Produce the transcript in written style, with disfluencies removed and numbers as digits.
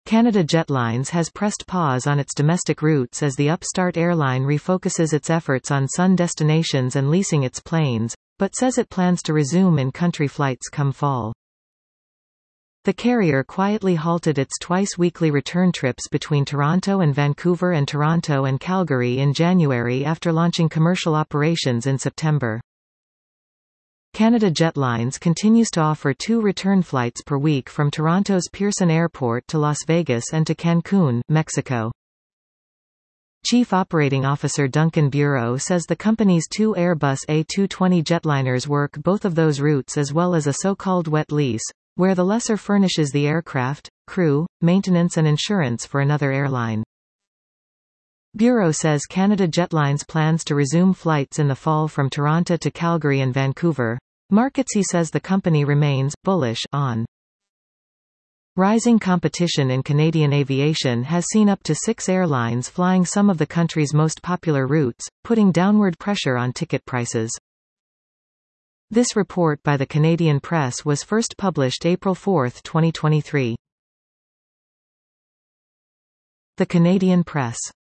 Canada Jetlines has pressed pause on its domestic routes as the upstart airline refocuses its efforts on sun destinations and leasing its planes, but says it plans to resume in-country flights come fall. The carrier quietly halted its twice-weekly return trips between Toronto and Vancouver and Toronto and Calgary in January after launching commercial operations in September. Canada Jetlines continues to offer 2 return flights per week from Toronto's Pearson Airport to Las Vegas and to Cancun, Mexico. Chief Operating Officer Duncan Bureau says the company's 2 Airbus A220 jetliners work both of those routes as well as a so-called wet lease, where the lessor furnishes the aircraft, crew, maintenance and insurance for another airline. Bureau says Canada Jetlines plans to resume flights in the fall from Toronto to Calgary and Vancouver, markets he says the company remains bullish on. Rising competition in Canadian aviation has seen up to 6 airlines flying some of the country's most popular routes, putting downward pressure on ticket prices. This report by the Canadian Press was first published April 4, 2023. The Canadian Press.